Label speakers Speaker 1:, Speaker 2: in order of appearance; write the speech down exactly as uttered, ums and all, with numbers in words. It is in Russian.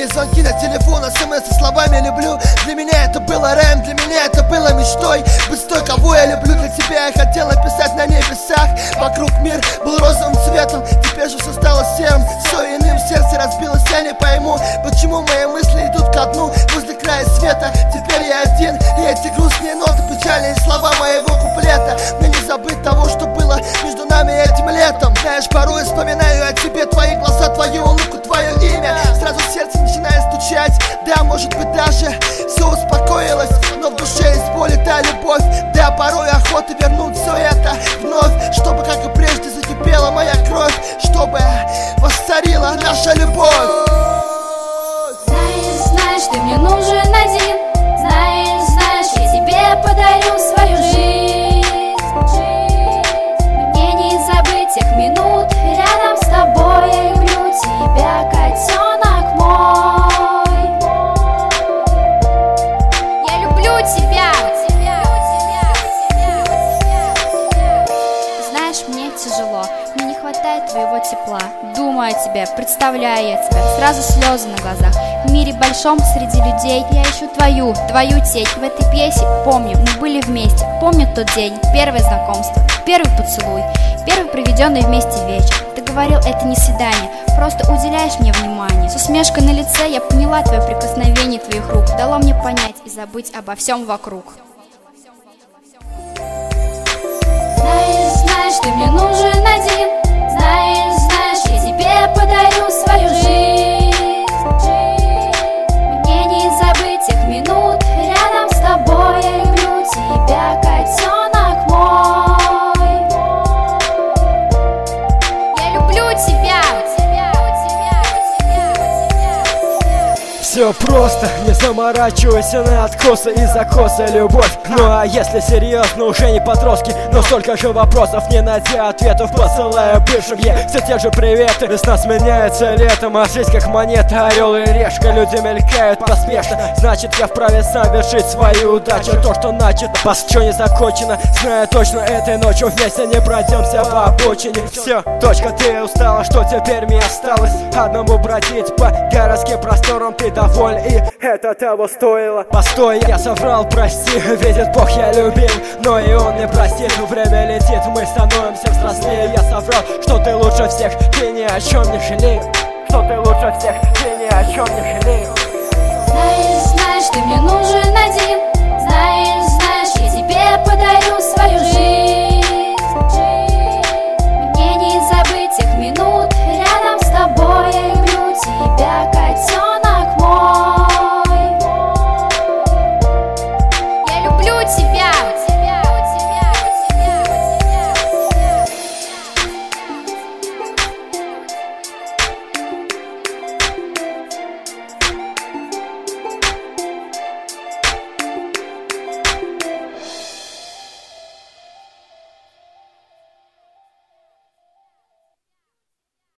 Speaker 1: Короткие звонки на телефон, смс со словами люблю. Для меня это было раем, для меня это было мечтой. Быть той, кого я люблю, для тебя я хотел написать на небесах. Вокруг мир был розовым цветом, теперь же все стало серым. Все иным, сердце разбилось, я не пойму, почему мои мысли идут ко дну возле края света. Теперь я один, и эти грустные ноты, печальные слова моего куплета. Мне не забыть того, что было между нами этим летом. Знаешь, порой вспоминаю о тебе, твои глаза, твою улыбку, твое имя. Сразу сердце начинает стучать, да, может быть даже все успокоилось, но в душе есть боль и та любовь. Да, порой охота вернуть все это вновь, чтобы, как и прежде, закипела моя кровь, чтобы восцарила наша любовь.
Speaker 2: Знаешь, знаешь, ты мне нужен один. Знаешь, знаешь, я тебе подарю свою жизнь. Мне не забыть тех минут рядом с тобой. Я люблю тебя, котенок мой. Я люблю тебя. Знаешь, мне тяжело, мне не хватает твоего тепла. Думаю о тебе, представляю я тебя, сразу слезы на глазах. В мире большом среди людей я ищу твою, твою тень. В этой пьесе помню, мы были вместе. Помню тот день, первое знакомство, первый поцелуй, первый проведенный вместе вечер. Ты говорил, это не свидание, просто уделяешь мне внимание. С усмешкой на лице я поняла твое прикосновение твоих рук. Дало мне понять и забыть обо всем вокруг. Знаешь, знаешь, ты мне нужен один. Знаешь, знаешь, я тебе подарю свою жизнь. Мне не забыть тех минут рядом с тобой. Я люблю тебя, котенок мой. Я люблю тебя.
Speaker 3: Все просто, не заморачивайся на откосы и закосы, любовь. Ну а если серьезно, уже не подростки, но столько же вопросов, не найдя ответов, посылая бывшим ей все те же приветы. Весна сменяется летом, а жизнь как монета, орел и решка. Люди мелькают поспешно, значит я вправе сам вершить свою удачу. То, что начато, еще не закончено, знаю точно, этой ночью вместе не пройдемся по обочине. Все, точка, ты устала, что теперь мне осталось? Одному бродить по городским просторам, ты доволен, и это того стоило. Постой, я соврал, прости, видит Бог, я любил, но и он не простит. Время летит, мы становимся взрослее. Я соврал, что ты лучше всех, ты ни о чем не жалеешь. Что ты лучше всех, ты ни о чем не жалеешь.
Speaker 2: Знаешь, знаешь, ты мне